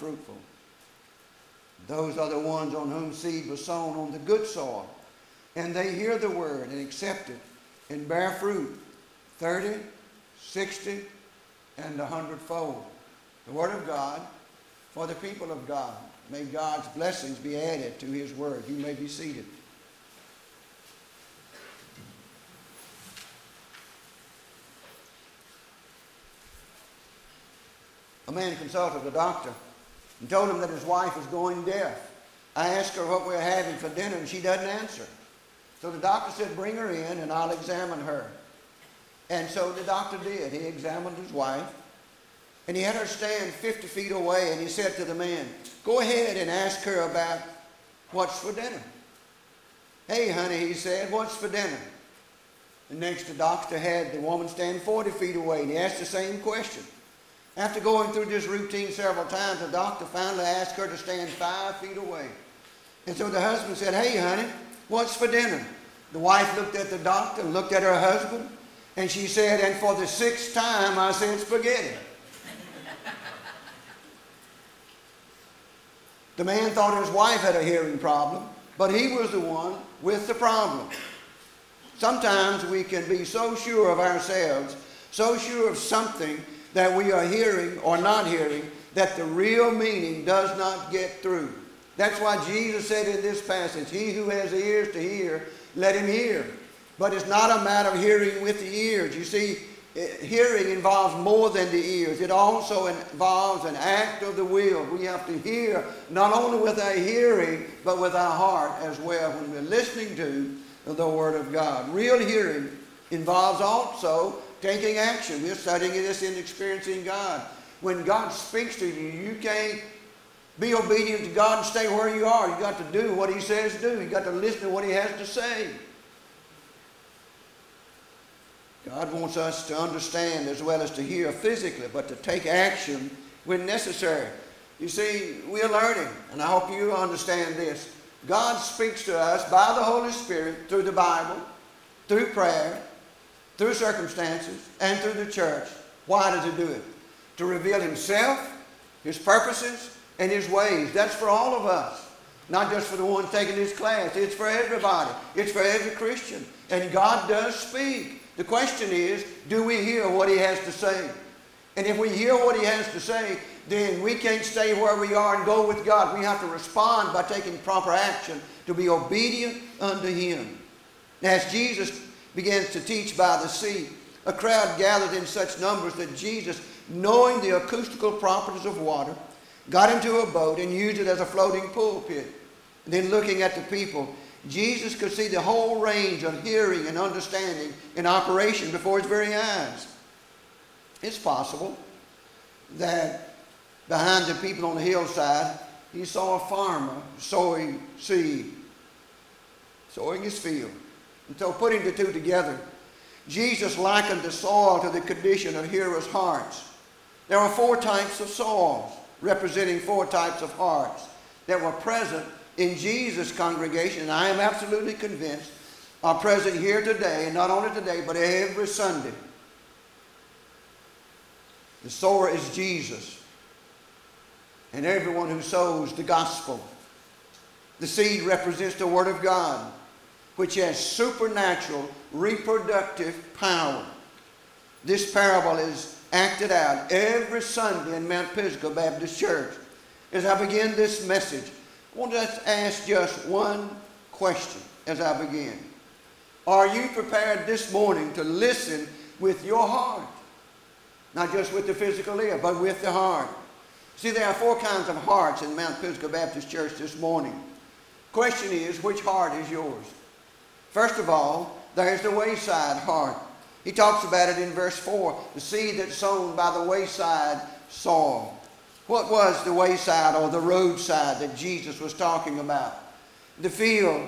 fruitful. Those are the ones on whom seed was sown on the good soil. And they hear the word and accept it and bear fruit 30, 60, and 100-fold. The word of God for the people of God. May God's blessings be added to his word. You may be seated. A man consulted a doctor and told him that his wife was going deaf. I asked her what we were having for dinner, and she doesn't answer. So the doctor said, bring her in and I'll examine her. And so the doctor did. He examined his wife, and he had her stand 50 feet away, and he said to the man, go ahead and ask her about what's for dinner. Hey, honey, he said, what's for dinner? And next the doctor had the woman stand 40 feet away, and he asked the same question. After going through this routine several times, the doctor finally asked her to stand 5 feet away. And so the husband said, hey, honey, what's for dinner? The wife looked at the doctor and looked at her husband, and she said, and for the 6th time, I said spaghetti. The man thought his wife had a hearing problem, but he was the one with the problem. Sometimes we can be so sure of ourselves, so sure of something that we are hearing or not hearing, that the real meaning does not get through. That's why Jesus said in this passage, he who has ears to hear, let him hear. But it's not a matter of hearing with the ears. You see, hearing involves more than the ears. It also involves an act of the will. We have to hear not only with our hearing, but with our heart as well when we're listening to the Word of God. Real hearing involves also taking action. We're studying this in Experiencing God. When God speaks to you, you can't be obedient to God and stay where you are. You've got to do what he says do. You've got to listen to what he has to say. God wants us to understand as well as to hear physically, but to take action when necessary. You see, we're learning, and I hope you understand this. God speaks to us by the Holy Spirit through the Bible, through prayer, through circumstances, and through the church. Why does he do it? To reveal himself, his purposes, and his ways. That's for all of us. Not just for the ones taking this class. It's for everybody. It's for every Christian. And God does speak. The question is, do we hear what he has to say? And if we hear what he has to say, then we can't stay where we are and go with God. We have to respond by taking proper action to be obedient unto him. As Jesus begins to teach by the sea, a crowd gathered in such numbers that Jesus, knowing the acoustical properties of water, got into a boat and used it as a floating pulpit. And then looking at the people, Jesus could see the whole range of hearing and understanding in operation before his very eyes. It's possible that behind the people on the hillside, he saw a farmer sowing seed, sowing his field. And so putting the two together, Jesus likened the soil to the condition of hearers' hearts. There are 4 types of soils, representing 4 types of hearts that were present in Jesus' congregation, and I am absolutely convinced are present here today, and not only today, but every Sunday. The sower is Jesus, and everyone who sows the gospel. The seed represents the Word of God, which has supernatural reproductive power. This parable is acted out every Sunday in Mount Pisgah Baptist Church. As I begin this message, I want to ask just one question as I begin. Are you prepared this morning to listen with your heart? Not just with the physical ear, but with the heart. See, there are 4 kinds of hearts in Mount Pisgah Baptist Church this morning. Question is, which heart is yours? First of all, there's the wayside heart. He talks about it in verse 4, the seed that's sown by the wayside soil. What was the wayside or the roadside that Jesus was talking about? The field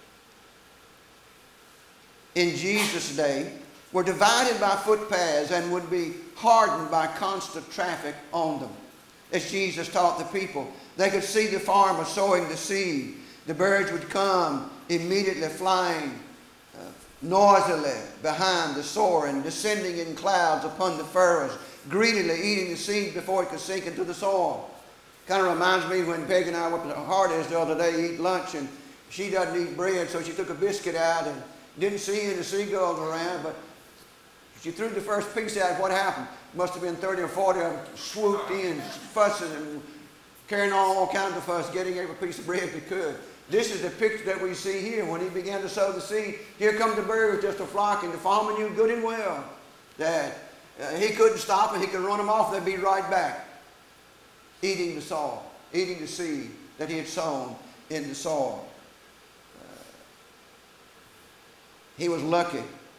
in Jesus' day were divided by footpaths and would be hardened by constant traffic on them. As Jesus taught the people, they could see the farmer sowing the seed. The birds would come immediately flying noisily behind the sower and descending in clouds upon the furrows, greedily eating the seed before it could sink into the soil. Kind of reminds me when Peg and I went to Hardee's the other day to eat lunch, and she doesn't eat bread, so she took a biscuit out and didn't see any seagulls around, but she threw the first piece out. What happened? Must have been 30 or 40 of them swooped in, fussing and carrying on all kinds of fuss, getting every piece of bread they could. This is the picture that we see here. When he began to sow the seed, here come the birds, just a flock, and the farmer knew good and well that he couldn't stop and he could run them off. They'd be right back, eating the soil, eating the seed that he had sown in the soil. He was lucky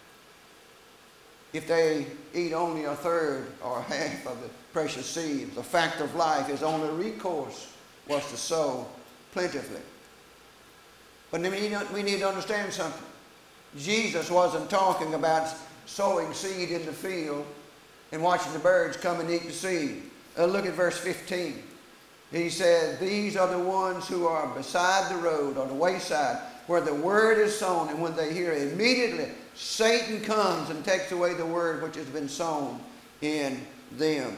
if they eat only a third or half of the precious seed. The fact of life, his only recourse was to sow plentifully. But we need to understand something. Jesus wasn't talking about sowing seed in the field and watching the birds come and eat the seed. Look at verse 15. He said, these are the ones who are beside the road, on the wayside, where the word is sown, and when they hear it, immediately Satan comes and takes away the word which has been sown in them.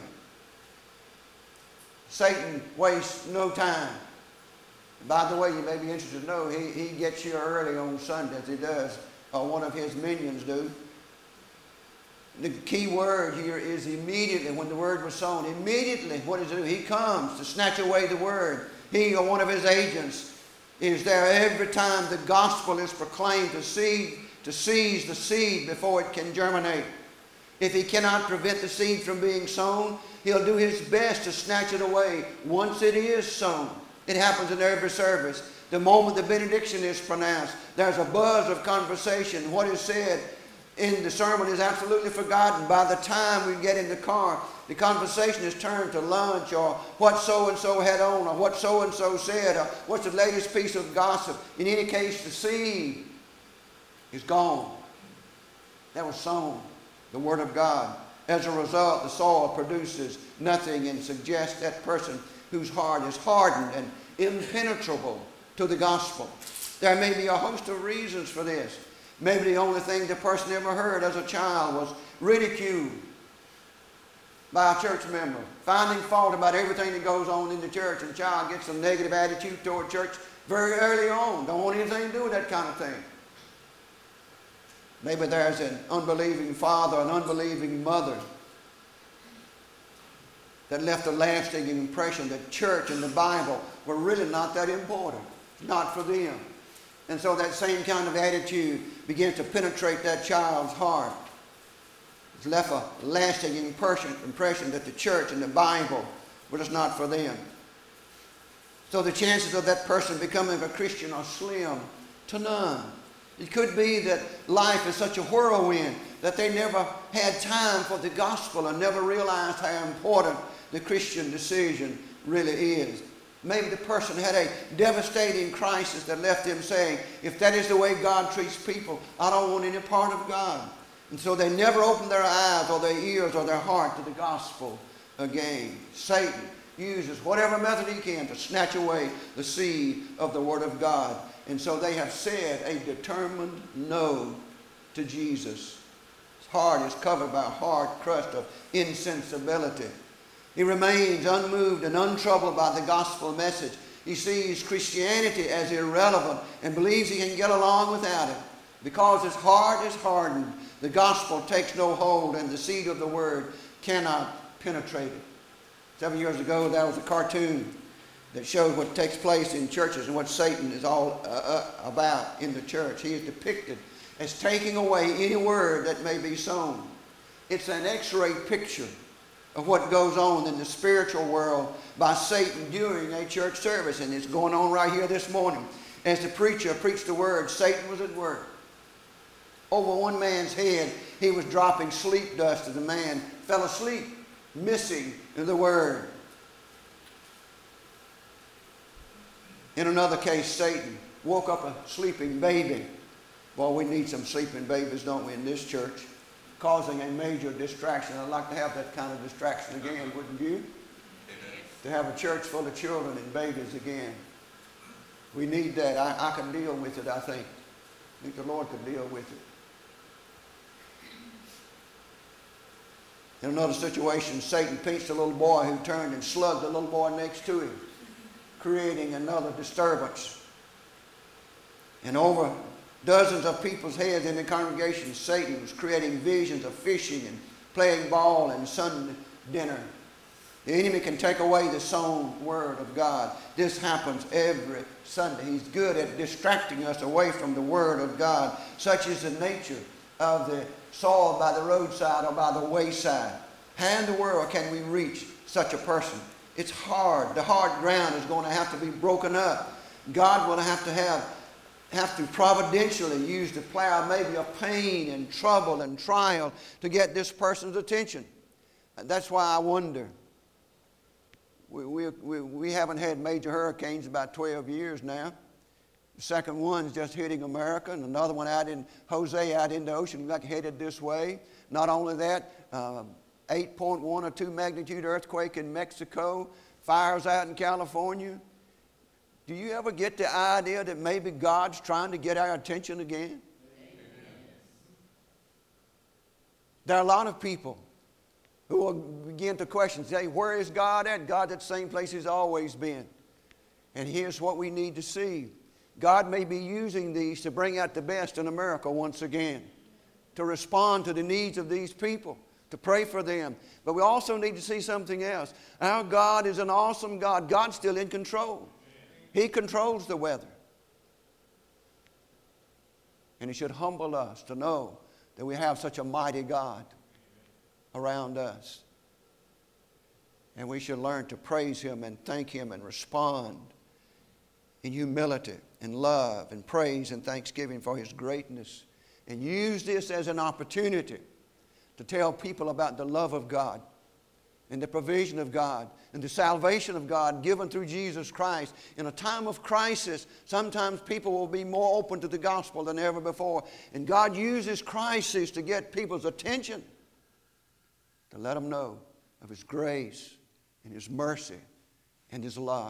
Satan wastes no time. By the way, you may be interested to know, he gets here early on Sundays. He does, or one of his minions do. The key word here is immediately. When the word was sown, immediately, what does he do? He comes to snatch away the word. He, or one of his agents, is there every time the gospel is proclaimed to seize the seed before it can germinate. If he cannot prevent the seed from being sown, he'll do his best to snatch it away once it is sown. It happens in every service. The moment the benediction is pronounced, there's a buzz of conversation. What is said in the sermon is absolutely forgotten. By the time we get in the car, the conversation is turned to lunch, or what so-and-so had on, or what so-and-so said, or what's the latest piece of gossip. In any case, the seed is gone. That was sown, the Word of God. As a result, the soil produces nothing and suggests that person whose heart is hardened and impenetrable to the gospel. There may be a host of reasons for this. Maybe the only thing the person ever heard as a child was ridiculed by a church member, finding fault about everything that goes on in the church, and the child gets a negative attitude toward church very early on. Don't want anything to do with that kind of thing. Maybe there's an unbelieving father, an unbelieving mother that left a lasting impression that church and the Bible were really not that important, not for them. And so that same kind of attitude begins to penetrate that child's heart. It's left a lasting impression that the church and the Bible were just not for them. So the chances of that person becoming a Christian are slim to none. It could be that life is such a whirlwind that they never had time for the gospel and never realized how important the Christian decision really is. Maybe the person had a devastating crisis that left them saying, if that is the way God treats people, I don't want any part of God. And so they never opened their eyes or their ears or their heart to the gospel again. Satan uses whatever method he can to snatch away the seed of the Word of God. And so they have said a determined no to Jesus. His heart is covered by a hard crust of insensibility. He remains unmoved and untroubled by the gospel message. He sees Christianity as irrelevant and believes he can get along without it. Because his heart is hardened, the gospel takes no hold and the seed of the word cannot penetrate it. Several years ago, there was a cartoon that showed what takes place in churches and what Satan is all about in the church. He is depicted as taking away any word that may be sown. It's an X-ray picture of what goes on in the spiritual world by Satan during a church service. And it's going on right here this morning. As the preacher preached the word, Satan was at work. Over one man's head, he was dropping sleep dust as the man fell asleep, missing the word. In another case, Satan woke up a sleeping baby. Well, we need some sleeping babies, don't we, in this church? Causing a major distraction. I'd like to have that kind of distraction again, wouldn't you? Amen. To have a church full of children and babies again. We need that. I can deal with it, I think. I think the Lord could deal with it. In another situation, Satan pinched a little boy who turned and slugged the little boy next to him, creating another disturbance. And over dozens of people's heads in the congregation, Satan was creating visions of fishing and playing ball and Sunday dinner. The enemy can take away the sown word of God. This happens every Sunday. He's good at distracting us away from the word of God. Such is the nature of the soil by the roadside or by the wayside. How in the world can we reach such a person? It's hard. The hard ground is going to have to be broken up. God will have to providentially use the plow maybe of pain and trouble and trial to get this person's attention. And that's why I wonder. We haven't had major hurricanes about 12 years now. The second one's just hitting America, and another one out in Jose out in the ocean, like headed this way. Not only that, 8.1 or 2 magnitude earthquake in Mexico, fires out in California. Do you ever get the idea that maybe God's trying to get our attention again? There are a lot of people who will begin to question, say, where is God at? God's at the same place He's always been. And here's what we need to see. God may be using these to bring out the best in America once again, to respond to the needs of these people, to pray for them. But we also need to see something else. Our God is an awesome God. God's still in control. He controls the weather. And it should humble us to know that we have such a mighty God around us. And we should learn to praise Him and thank Him and respond in humility and love and praise and thanksgiving for His greatness. And use this as an opportunity to tell people about the love of God and the provision of God and the salvation of God given through Jesus Christ. In a time of crisis, sometimes people will be more open to the gospel than ever before. And God uses crisis to get people's attention, to let them know of His grace and His mercy and His love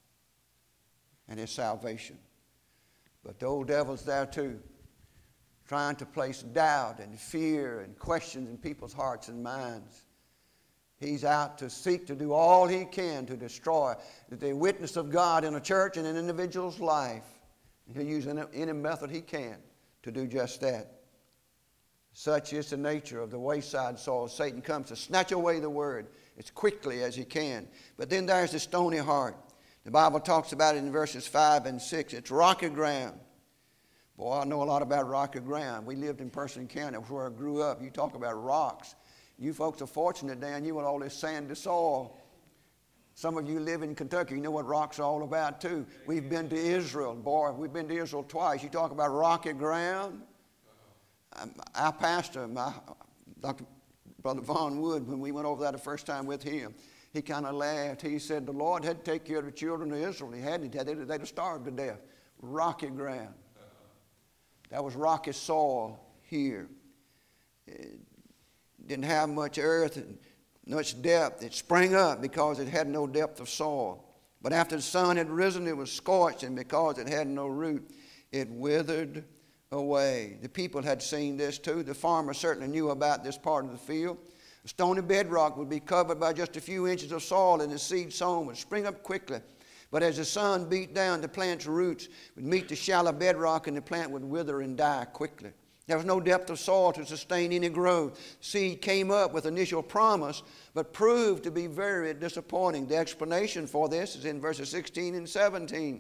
and His salvation. But the old devil's there too, trying to place doubt and fear and questions in people's hearts and minds. He's out to seek to do all he can to destroy the witness of God in a church and in an individual's life. And he'll use any method he can to do just that. Such is the nature of the wayside soil. Satan comes to snatch away the word as quickly as he can. But then there's the stony heart. The Bible talks about it in verses 5 and 6. It's rocky ground. Boy, I know a lot about rocky ground. We lived in Person County, where I grew up. You talk about rocks. You folks are fortunate down here with all this sandy soil. Some of you live in Kentucky. You know what rocks are all about too. We've been to Israel. Boy, we've been to Israel twice. You talk about rocky ground. Our pastor, Brother Vaughn Wood, when we went over there the first time with him, he kind of laughed. He said the Lord had to take care of the children of Israel. He hadn't. They'd have starved to death. Rocky ground. That was rocky soil here. It didn't have much earth and much depth. It sprang up because it had no depth of soil. But after the sun had risen, it was scorched, and because it had no root, it withered away. The people had seen this too. The farmer certainly knew about this part of the field. The stony bedrock would be covered by just a few inches of soil, and the seed sown would spring up quickly. But as the sun beat down, the plant's roots would meet the shallow bedrock, and the plant would wither and die quickly. There was no depth of soil to sustain any growth. Seed came up with initial promise, but proved to be very disappointing. The explanation for this is in verses 16 and 17.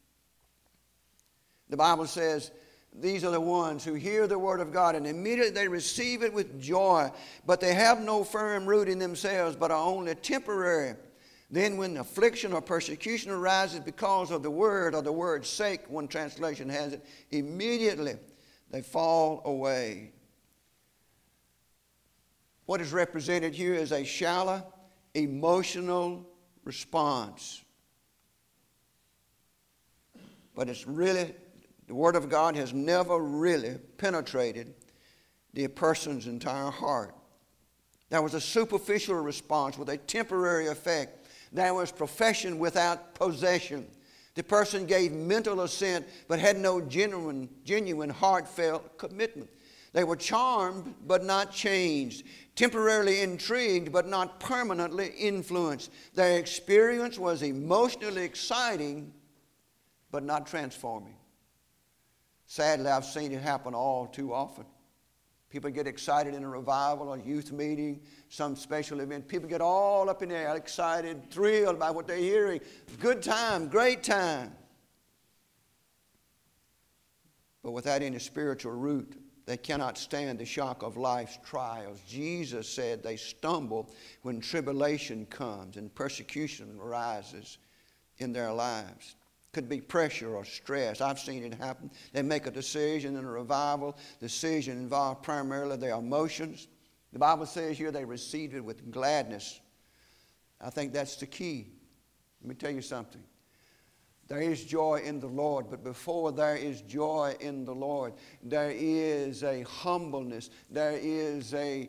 The Bible says, these are the ones who hear the word of God, and immediately they receive it with joy, but they have no firm root in themselves, but are only temporary. Then when affliction or persecution arises because of the word or the word's sake, one translation has it, immediately they fall away. What is represented here is a shallow, emotional response. But it's really, the Word of God has never really penetrated the person's entire heart. There was a superficial response with a temporary effect. There was profession without possession. The person gave mental assent but had no genuine heartfelt commitment. They were charmed but not changed, temporarily intrigued but not permanently influenced. Their experience was emotionally exciting but not transforming. Sadly, I've seen it happen all too often. People get excited in a revival, a youth meeting, some special event. People get all up in the air, excited, thrilled by what they're hearing. Good time, great time. But without any spiritual root, they cannot stand the shock of life's trials. Jesus said they stumble when tribulation comes and persecution arises in their lives. Could be pressure or stress. I've seen it happen. They make a decision in a revival. The decision involves primarily their emotions. The Bible says here they received it with gladness. I think that's the key. Let me tell you something. There is joy in the Lord, but before there is joy in the Lord, there is a humbleness. There is a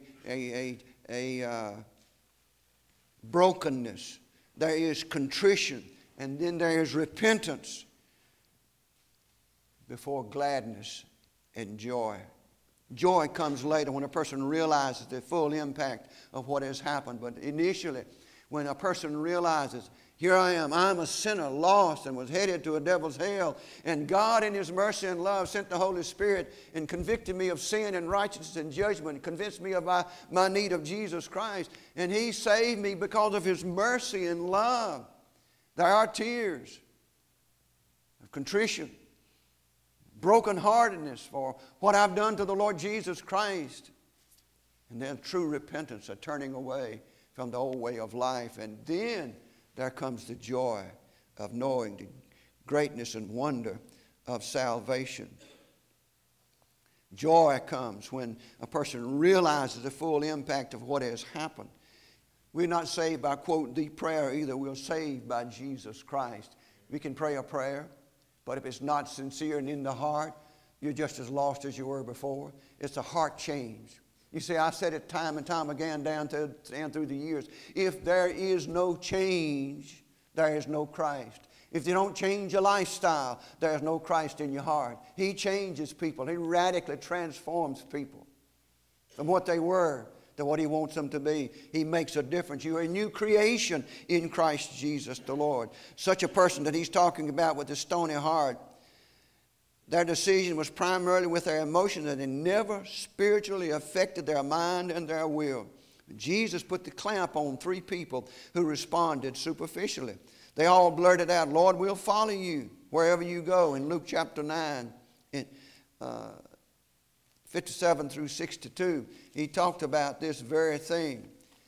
brokenness. There is contrition. And then there is repentance before gladness and joy. Joy comes later when a person realizes the full impact of what has happened. But initially, when a person realizes, here I am, I'm a sinner, lost, and was headed to a devil's hell, and God in His mercy and love sent the Holy Spirit and convicted me of sin and righteousness and judgment, convinced me of my need of Jesus Christ, and He saved me because of His mercy and love. There are tears of contrition, brokenheartedness for what I've done to the Lord Jesus Christ. And then true repentance, a turning away from the old way of life. And then there comes the joy of knowing the greatness and wonder of salvation. Joy comes when a person realizes the full impact of what has happened. We're not saved by, quote, the prayer either. We're saved by Jesus Christ. We can pray a prayer, but if it's not sincere and in the heart, you're just as lost as you were before. It's a heart change. You see, I said it time and time again down through the years. If there is no change, there is no Christ. If you don't change your lifestyle, there is no Christ in your heart. He changes people. He radically transforms people from what they were to what He wants them to be. He makes a difference. You are a new creation in Christ Jesus the Lord. Such a person that He's talking about with a stony heart, their decision was primarily with their emotions, and it never spiritually affected their mind and their will. Jesus put the clamp on 3 people who responded superficially. They all blurted out, Lord, we'll follow you wherever you go, in Luke chapter 9. 57 through 62, He talked about this very thing.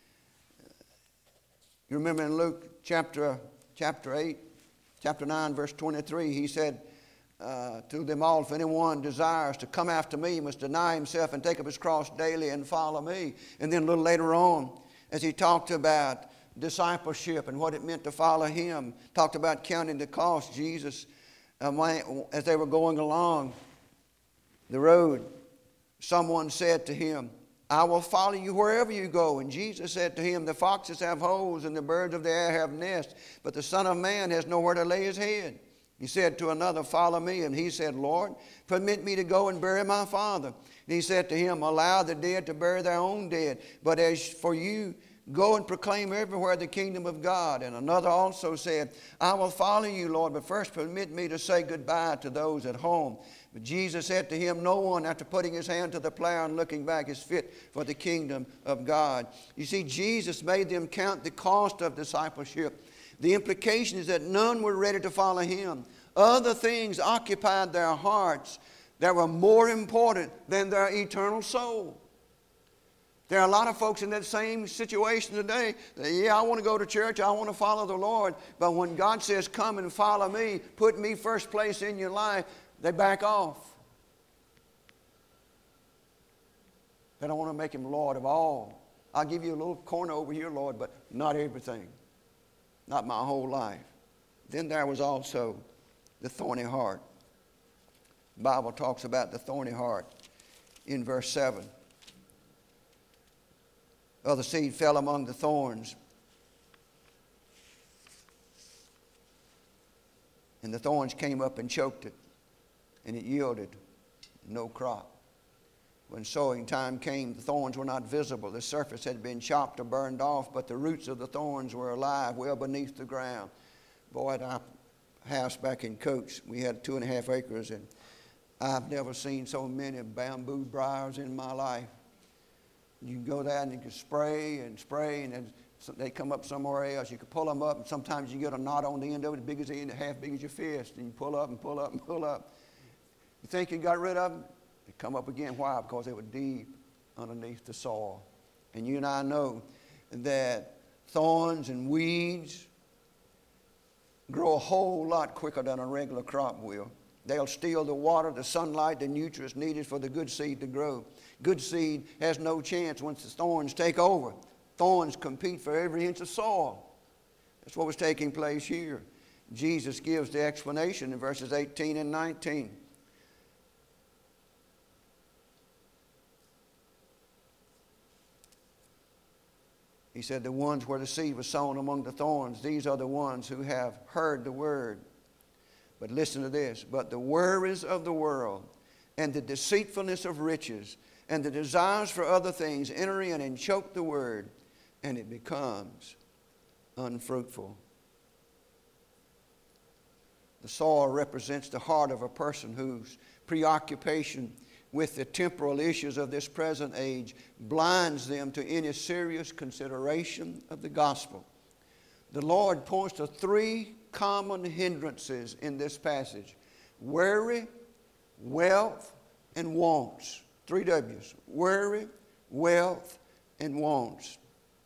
You remember in Luke chapter 8, chapter 9, verse 23, He said to them all, if anyone desires to come after me, he must deny himself and take up his cross daily and follow me. And then a little later on, as He talked about discipleship and what it meant to follow Him, talked about counting the cost. Jesus, as they were going along the road, someone said to Him, I will follow you wherever you go. And Jesus said to him, the foxes have holes and the birds of the air have nests, but the Son of Man has nowhere to lay His head. He said to another, follow me. And he said, Lord, permit me to go and bury my father. And He said to him, allow the dead to bury their own dead. But as for you, go and proclaim everywhere the kingdom of God. And another also said, I will follow you, Lord, but first permit me to say goodbye to those at home. But Jesus said to him, no one, after putting his hand to the plow and looking back, is fit for the kingdom of God. You see, Jesus made them count the cost of discipleship. The implication is that none were ready to follow Him. Other things occupied their hearts that were more important than their eternal soul. There are a lot of folks in that same situation today. Yeah, I want to go to church. I want to follow the Lord. But when God says, come and follow me, put me first place in your life, they back off. They don't want to make Him Lord of all. I'll give you a little corner over here, Lord, but not everything. Not my whole life. Then there was also the thorny heart. The Bible talks about the thorny heart in verse 7. Other seed fell among the thorns, and the thorns came up and choked it, and it yielded no crop. When sowing time came, the thorns were not visible. The surface had been chopped or burned off, but the roots of the thorns were alive, well beneath the ground. Boy, at our house back in Coates, we had 2.5 acres, and I've never seen so many bamboo briars in my life. You can go there and you can spray, and then they come up somewhere else. You can pull them up, and sometimes you get a knot on the end of it, big as the end, half big as your fist, and you pull up and pull up and pull up. You think you got rid of them? They come up again. Why? Because they were deep underneath the soil. And you and I know that thorns and weeds grow a whole lot quicker than a regular crop will. They'll steal the water, the sunlight, the nutrients needed for the good seed to grow. Good seed has no chance once the thorns take over. Thorns compete for every inch of soil. That's what was taking place here. Jesus gives the explanation in verses 18 and 19. He said, the ones where the seed was sown among the thorns, these are the ones who have heard the word. But listen to this. But the worries of the world and the deceitfulness of riches and the desires for other things enter in and choke the word, and it becomes unfruitful. The soil represents the heart of a person whose preoccupation with the temporal issues of this present age blinds them to any serious consideration of the gospel. The Lord points to 3 common hindrances in this passage: worry, wealth, and wants. 3 W's. Worry, wealth, and wants.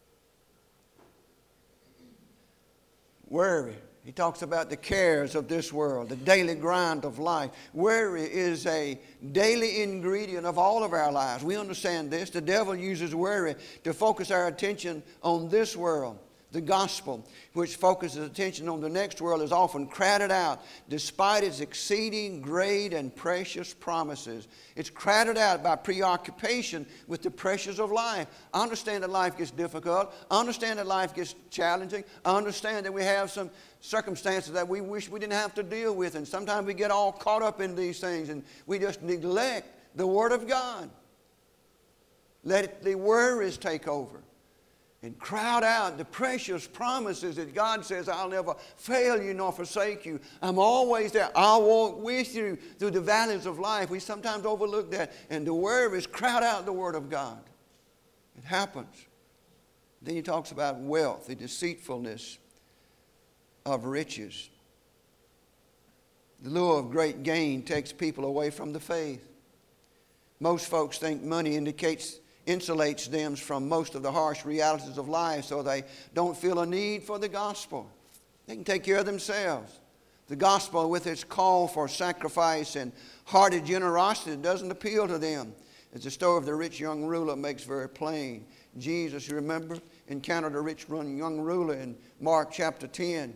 Worry. He talks about the cares of this world, the daily grind of life. Worry is a daily ingredient of all of our lives. We understand this. The devil uses worry to focus our attention on this world. The gospel, which focuses attention on the next world, is often crowded out despite its exceeding great and precious promises. It's crowded out by preoccupation with the pressures of life. I understand that life gets difficult. I understand that life gets challenging. I understand that we have some circumstances that we wish we didn't have to deal with, and sometimes we get all caught up in these things and we just neglect the Word of God. Let the worries take over and crowd out the precious promises that God says, I'll never fail you nor forsake you. I'm always there. I'll walk with you through the valleys of life. We sometimes overlook that, and the worries crowd out the Word of God. It happens. Then he talks about wealth, the deceitfulness of riches. The lure of great gain takes people away from the faith. Most folks think money insulates them from most of the harsh realities of life, so they don't feel a need for the gospel. They can take care of themselves. The gospel, with its call for sacrifice and hearted generosity, doesn't appeal to them. As the story of the rich young ruler makes very plain. Jesus, you remember, encountered a rich young ruler in Mark chapter 10.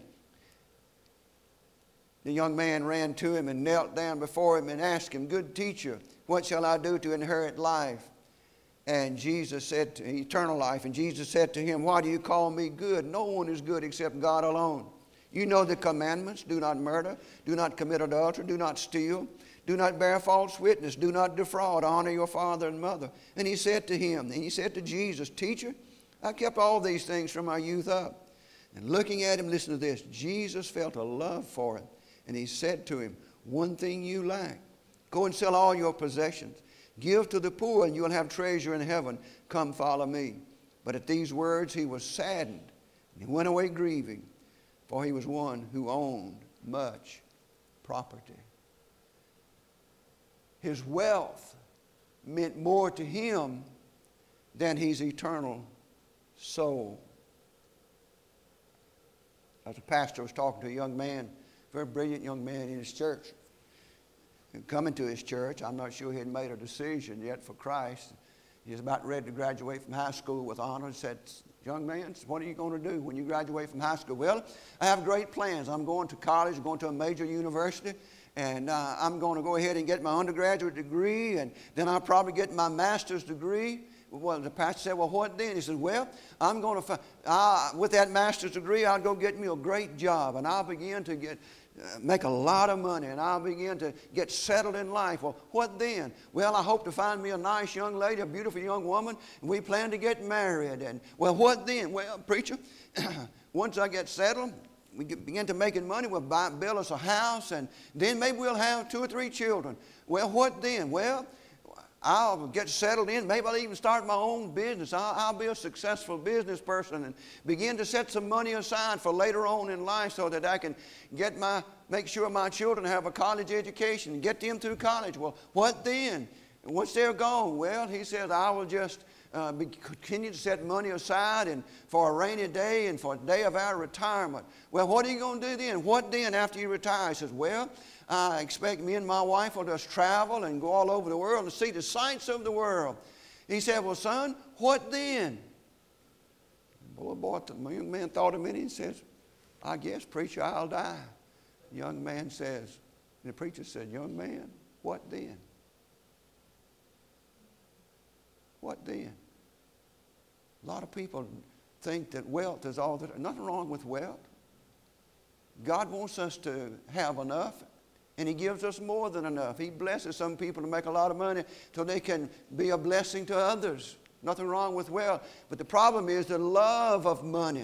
The young man ran to him and knelt down before him and asked him, "Good teacher, what shall I do to inherit life?" And Jesus said to eternal life. And Jesus said to him, "Why do you call me good? No one is good except God alone. You know the commandments: do not murder, do not commit adultery, do not steal, do not bear false witness, do not defraud, honor your father and mother." And he said to Jesus, "Teacher, I kept all these things from my youth up." And looking at him, listen to this, Jesus felt a love for him. And he said to him, "One thing you lack. Go and sell all your possessions. Give to the poor, and you will have treasure in heaven. Come, follow me." But at these words he was saddened, and he went away grieving, for he was one who owned much property. His wealth meant more to him than his eternal soul. As a pastor was talking to a young man, a very brilliant young man in his church, coming to his church. I'm not sure he had made a decision yet for Christ. He was about ready to graduate from high school with honors. Said, "Young man, what are you going to do when you graduate from high school?" "Well, I have great plans. I'm going to college, going to a major university, and I'm going to go ahead and get my undergraduate degree, and then I'll probably get my master's degree. Well, the pastor said, well, what then? He said, well, I'm going to, with that master's degree, I'll go get me a great job, and I'll begin to make a lot of money, and I'll begin to get settled in life. Well, what then? Well, I hope to find me a nice young lady, a beautiful young woman, and we plan to get married. And, well, what then? Well, preacher, once I get settled, we begin to making money, we'll build us a house, and then maybe we'll have 2 or 3 children. Well, what then? Well, I'll get settled in. Maybe I'll even start my own business. I'll be a successful business person and begin to set some money aside for later on in life so that I can make sure my children have a college education and get them through college. Well, what then? Once they're gone, well, he says, I will just continue to set money aside and for a rainy day and for a day of our retirement. Well, what are you going to do then? What then after you retire? He says, well, I expect me and my wife will just travel and go all over the world and see the sights of the world. He said, well, son, what then? The young man thought a minute and says, I guess, preacher, I'll die. The young man says, the preacher said, young man, what then? What then? A lot of people think that wealth is all that. Nothing wrong with wealth. God wants us to have enough, and He gives us more than enough. He blesses some people to make a lot of money so they can be a blessing to others. Nothing wrong with wealth. But the problem is the love of money.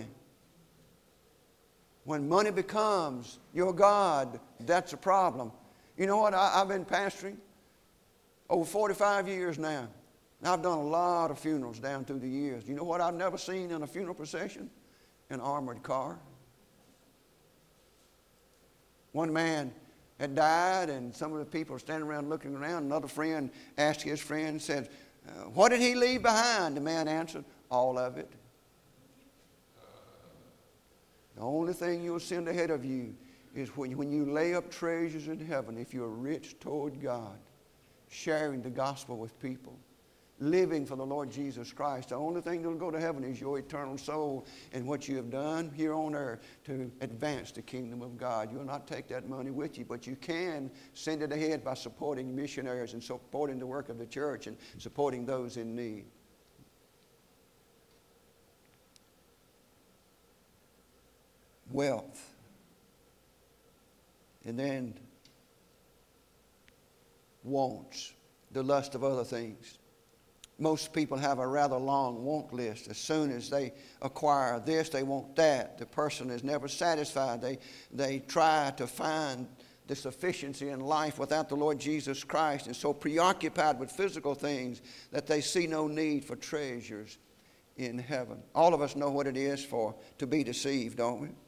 When money becomes your God, that's a problem. You know what? I've been pastoring over 45 years now. I've done a lot of funerals down through the years. You know what I've never seen in a funeral procession? An armored car. One man had died, and some of the people were standing around looking around. Another friend asked his friend, said, what did he leave behind? The man answered, all of it. The only thing you'll send ahead of you is when you lay up treasures in heaven, if you're rich toward God, sharing the gospel with people, living for the Lord Jesus Christ. The only thing that will go to heaven is your eternal soul and what you have done here on earth to advance the kingdom of God. You'll not take that money with you, but you can send it ahead by supporting missionaries and supporting the work of the church and supporting those in need. Wealth. And then wants, the lust of other things. Most people have a rather long want list. As soon as they acquire this, they want that. The person is never satisfied. They try to find the sufficiency in life without the Lord Jesus Christ, and so preoccupied with physical things that they see no need for treasures in heaven. All of us know what it is to be deceived, don't we?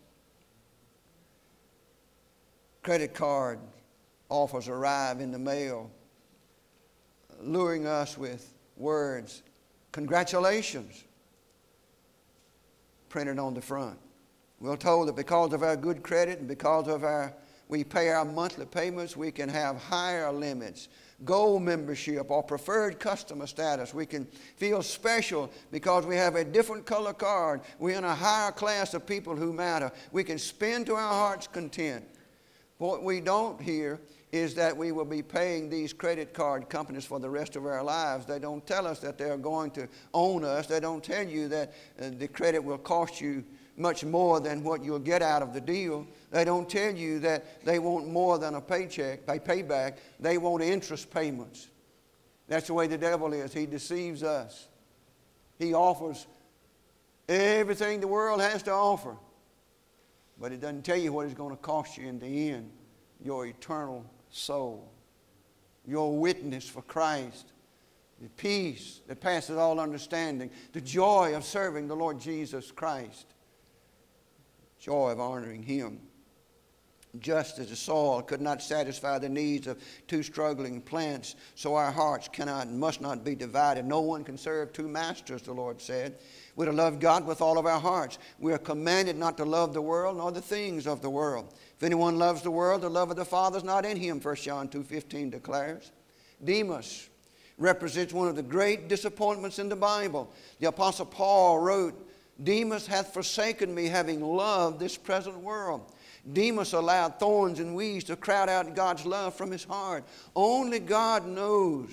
Credit card offers arrive in the mail, luring us with words, congratulations, printed on the front. We're told that because of our good credit and because of we pay our monthly payments, we can have higher limits, gold membership, or preferred customer status. We can feel special because we have a different color card. We're in a higher class of people who matter. We can spend to our heart's content. What we don't hear is that we will be paying these credit card companies for the rest of our lives. They don't tell us that they're going to own us. They don't tell you that the credit will cost you much more than what you'll get out of the deal. They don't tell you that they want more than a payback. They want interest payments. That's the way the devil is. He deceives us. He offers everything the world has to offer, but it doesn't tell you what it's going to cost you in the end. Your eternal soul, your witness for Christ, the peace that passes all understanding, the joy of serving the Lord Jesus Christ, joy of honoring Him. Just as the soil could not satisfy the needs of 2 struggling plants, so our hearts cannot and must not be divided. No one can serve 2 masters, the Lord said. We're to love God with all of our hearts. We are commanded not to love the world nor the things of the world. If anyone loves the world, the love of the Father is not in him, 1 John 2:15 declares. Demas represents one of the great disappointments in the Bible. The Apostle Paul wrote, Demas hath forsaken me, having loved this present world. Demas allowed thorns and weeds to crowd out God's love from his heart. Only God knows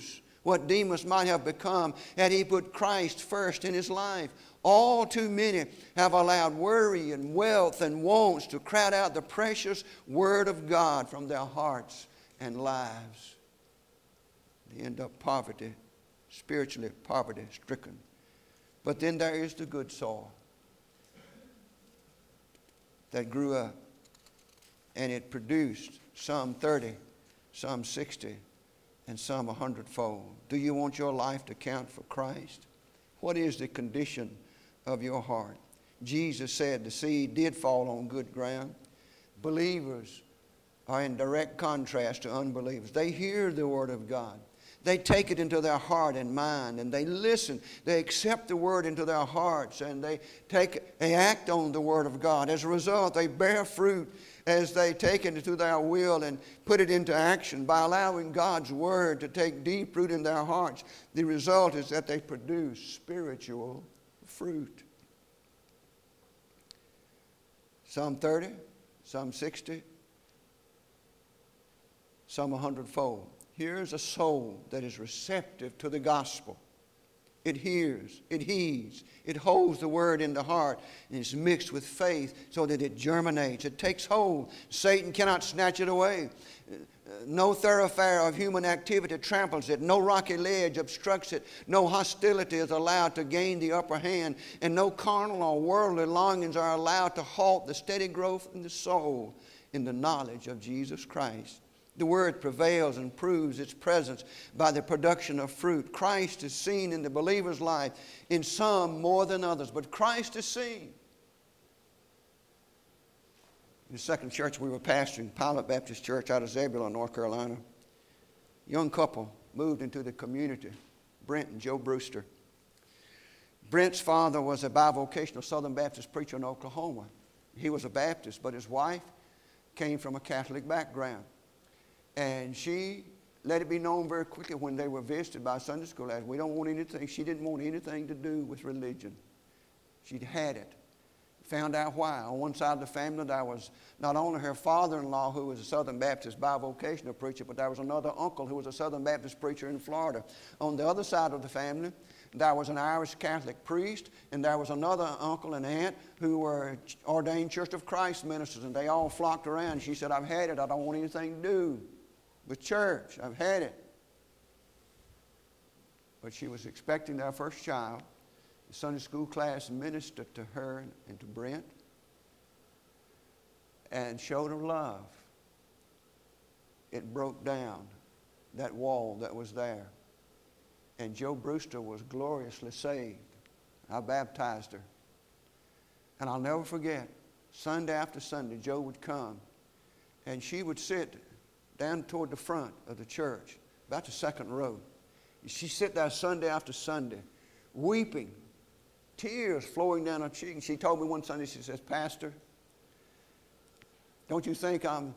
what Demas might have become had he put Christ first in his life. All too many have allowed worry and wealth and wants to crowd out the precious Word of God from their hearts and lives. They end up poverty, spiritually poverty-stricken. But then there is the good soil that grew up, and it produced some 30, some 60, and some 100-fold. Do you want your life to count for Christ? What is the condition of your heart? Jesus said the seed did fall on good ground. Believers are in direct contrast to unbelievers. They hear the Word of God. They take it into their heart and mind, and they listen. They accept the Word into their hearts, and they act on the Word of God. As a result, they bear fruit as they take it into their will and put it into action by allowing God's Word to take deep root in their hearts. The result is that they produce spiritual fruit. Some 30, some 60, some 100-fold. Here's a soul that is receptive to the gospel. It hears, it heeds, it holds the Word in the heart, and it's mixed with faith so that it germinates. It takes hold. Satan cannot snatch it away. No thoroughfare of human activity tramples it. No rocky ledge obstructs it. No hostility is allowed to gain the upper hand. And no carnal or worldly longings are allowed to halt the steady growth in the soul in the knowledge of Jesus Christ. The Word prevails and proves its presence by the production of fruit. Christ is seen in the believer's life, in some more than others, but Christ is seen. In the second church we were pastoring, Pilot Baptist Church out of Zebulon, North Carolina, a young couple moved into the community, Brent and Joe Brewster. Brent's father was a bivocational Southern Baptist preacher in Oklahoma. He was a Baptist, but his wife came from a Catholic background. And she let it be known very quickly when they were visited by Sunday school as we don't want anything. She didn't want anything to do with religion. She'd had it. Found out why. On one side of the family, there was not only her father-in-law, who was a Southern Baptist bivocational preacher, but there was another uncle who was a Southern Baptist preacher in Florida. On the other side of the family, there was an Irish Catholic priest, and there was another uncle and aunt who were ordained Church of Christ ministers, and they all flocked around. She said, I've had it. I don't want anything to do with church. I've had it. But she was expecting their first child. The Sunday school class ministered to her and to Brent and showed her love. It broke down that wall that was there. And Joe Brewster was gloriously saved. I baptized her. And I'll never forget, Sunday after Sunday, Joe would come and she would sit down toward the front of the church, about the second row. She'd sit there Sunday after Sunday, weeping, tears flowing down her cheek. And she told me one Sunday, she says, Pastor, don't you think I'm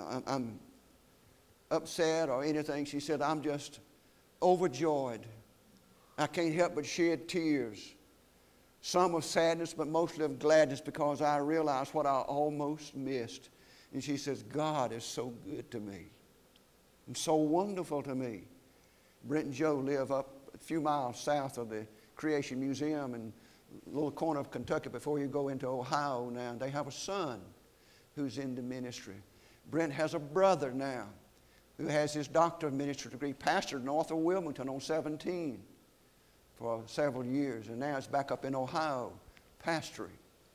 upset or anything? She said, I'm just overjoyed. I can't help but shed tears. Some of sadness, but mostly of gladness, because I realized what I almost missed. And she says, God is so good to me and so wonderful to me. Brent and Joe live up a few miles south of the Creation Museum in a little corner of Kentucky before you go into Ohio now. They have a son who's in the ministry. Brent has a brother now who has his doctor of ministry degree, pastored north of Wilmington on 17 for several years, and now it's back up in Ohio, pastoring,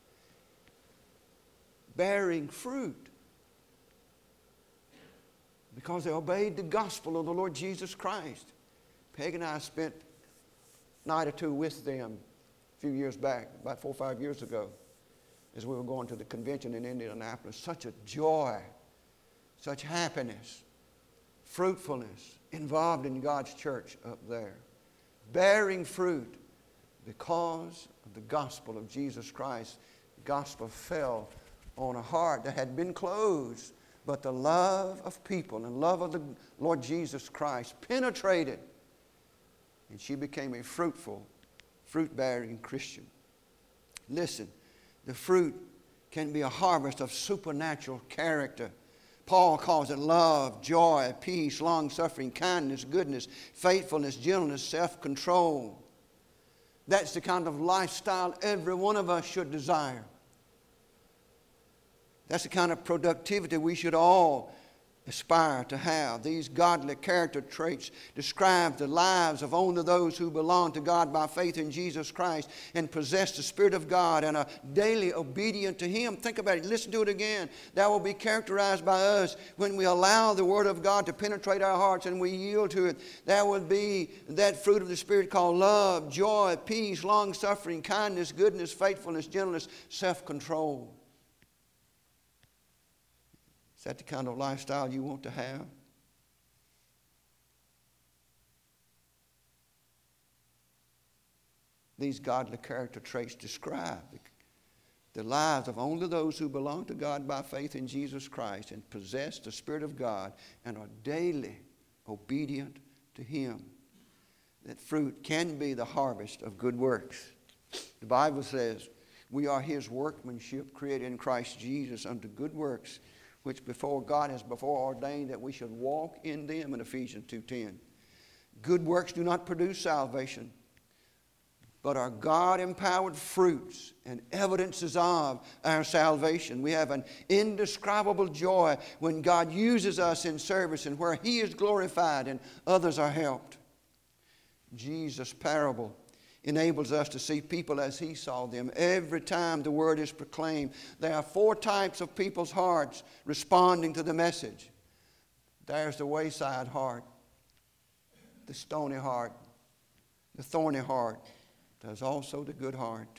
bearing fruit because they obeyed the gospel of the Lord Jesus Christ. Peg and I spent a night or two with them a few years back, about 4 or 5 years ago, as we were going to the convention in Indianapolis. Such a joy, such happiness, fruitfulness involved in God's church up there. Bearing fruit because of the gospel of Jesus Christ. The gospel fell on a heart that had been closed, but the love of people and love of the Lord Jesus Christ penetrated, and she became a fruitful, fruit-bearing Christian. Listen, the fruit can be a harvest of supernatural character, Paul calls it love, joy, peace, long-suffering, kindness, goodness, faithfulness, gentleness, self-control. That's the kind of lifestyle every one of us should desire. That's the kind of productivity we should all aspire to have. These godly character traits describe the lives of only those who belong to God by faith in Jesus Christ and possess the Spirit of God and are daily obedient to Him. Think about it. Listen to it again. That will be characterized by us when we allow the Word of God to penetrate our hearts and we yield to it. That would be that fruit of the Spirit called love, joy, peace, long-suffering, kindness, goodness, faithfulness, gentleness, self-control. Is that the kind of lifestyle you want to have? These godly character traits describe the lives of only those who belong to God by faith in Jesus Christ and possess the Spirit of God and are daily obedient to Him. That fruit can be the harvest of good works. The Bible says we are His workmanship created in Christ Jesus unto good works, which before God has before ordained that we should walk in them in Ephesians 2:10. Good works do not produce salvation, but are God-empowered fruits and evidences of our salvation. We have an indescribable joy when God uses us in service and where He is glorified and others are helped. Jesus' parable enables us to see people as He saw them. Every time the word is proclaimed, there are 4 types of people's hearts responding to the message. There's the wayside heart, the stony heart, the thorny heart. There's also the good heart.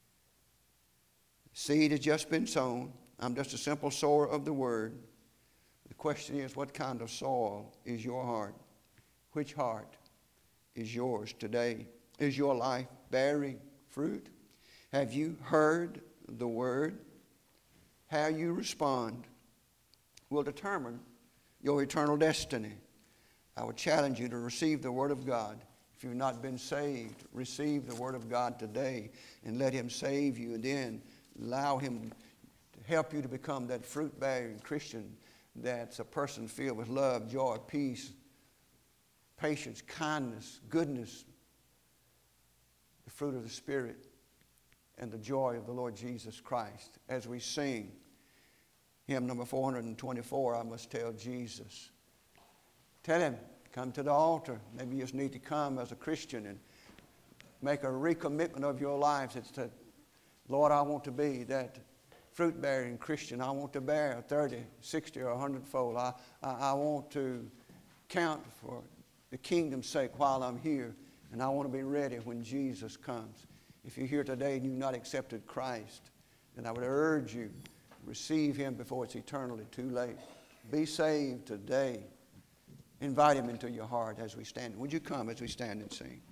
Seed has just been sown. I'm just a simple sower of the word. The question is, what kind of soil is your heart? Which heart is yours today? Is your life bearing fruit? Have you heard the word? How you respond will determine your eternal destiny. I would challenge you to receive the word of God. If you've not been saved, receive the word of God today and let Him save you, and then allow Him to help you to become that fruit-bearing Christian that's a person filled with love, joy, peace, patience, kindness, goodness, the fruit of the Spirit, and the joy of the Lord Jesus Christ. As we sing hymn number 424, I must tell Jesus. Tell Him, come to the altar. Maybe you just need to come as a Christian and make a recommitment of your lives. It's that, Lord, I want to be that fruit-bearing Christian. I want to bear 30, 60, or 100-fold. I want to count for the kingdom's sake while I'm here. And I want to be ready when Jesus comes. If you're here today and you've not accepted Christ, then I would urge you, receive Him before it's eternally too late. Be saved today. Invite Him into your heart as we stand. Would you come as we stand and sing?